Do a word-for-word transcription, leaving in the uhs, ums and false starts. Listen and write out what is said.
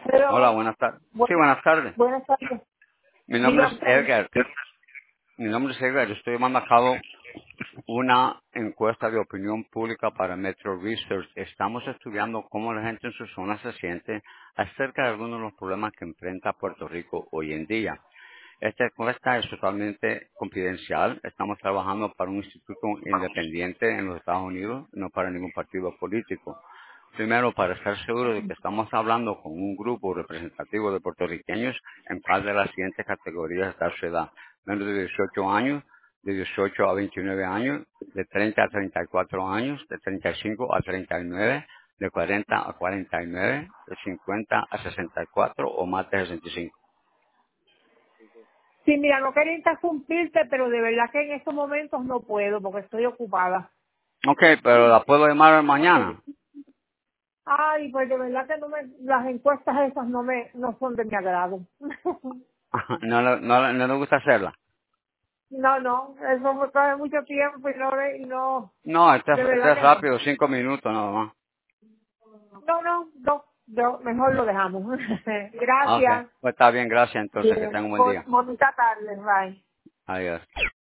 Hola, Pero, buenas tardes. Sí, bu- buenas tardes. buenas tardes. Mi nombre es Dígame. Edgar. Mi nombre es Edgar. Yo estoy llevando a cabo una encuesta de opinión pública para Metro Research. Estamos estudiando cómo la gente en su zona se siente acerca de algunos de los problemas que enfrenta Puerto Rico hoy en día. Esta encuesta es totalmente confidencial. Estamos trabajando para un instituto independiente en los Estados Unidos, no para ningún partido político. Primero, para estar seguro de que estamos hablando con un grupo representativo de puertorriqueños en cuál de las siguientes categorías está su edad. Menos de dieciocho años, de dieciocho a veintinueve años, de treinta a treinta y cuatro años, de treinta y cinco a treinta y nueve, de cuarenta a cuarenta y nueve, de cincuenta a sesenta y cuatro o más de sesenta y cinco. Sí, mira, no quería interrumpirte, pero de verdad que en estos momentos no puedo porque estoy ocupada. Ok, pero la puedo llamar mañana. Ay, pues de verdad que no me, las encuestas esas no me, no son de mi agrado. no, le- no, le- no le gusta hacerla. No, no, eso me trae mucho tiempo y no, y no, No, este, de es- este verdad es que no. rápido, cinco minutos nada más. No, no, no, yo mejor lo dejamos. Ok, Gracias. pues está bien, gracias entonces, que Bien, tenga un buen bon- día. bonita tarde, bye. Adiós.